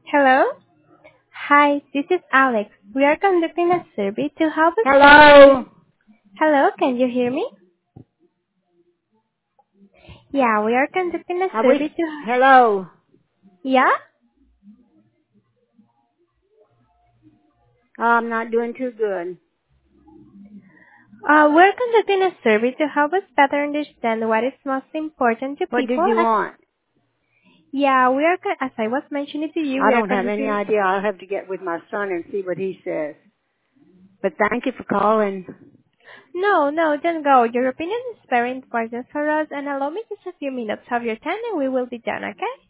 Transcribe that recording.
Hello? Hi, this is Alex. We are conducting a survey to help us. Hello. Hello, can you hear me? Yeah, we are conducting a Have we? survey to. Hello. Yeah? Oh, I'm not doing too good. We're conducting a survey to help us better understand what is most important to What did people. you want? Yeah, as I was mentioning to you, I we are don't have any conducting. idea. I'll have to get with my son and see what he says. But thank you for calling. No, no, don't go. Your opinion is very important for us, and allow me just a few minutes of your time, and we will be done. Okay?